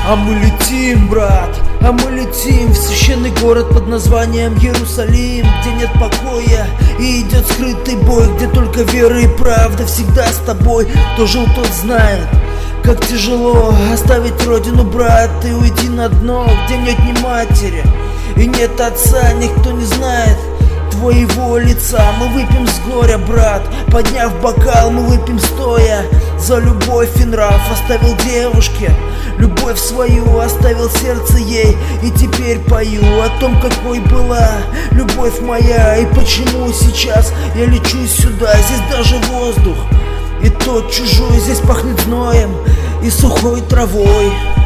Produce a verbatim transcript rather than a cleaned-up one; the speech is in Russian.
А мы летим, брат, а мы летим в священный город под названием Иерусалим, где нет покоя и идет скрытый бой, где только вера и правда всегда с тобой. Кто жил, тот знает, как тяжело оставить родину, брат, и уйти на дно, где нет ни матери и нет отца, никто не знает твоего лица. Мы выпьем с горя, брат, подняв бокал, мы выпьем стоя за любовь и нрав. Оставил девушке любовь свою, оставил сердце ей, и теперь пою о том, какой была любовь моя, и почему сейчас я лечу сюда. Здесь даже воздух и тот чужой, здесь пахнет зноем и сухой травой.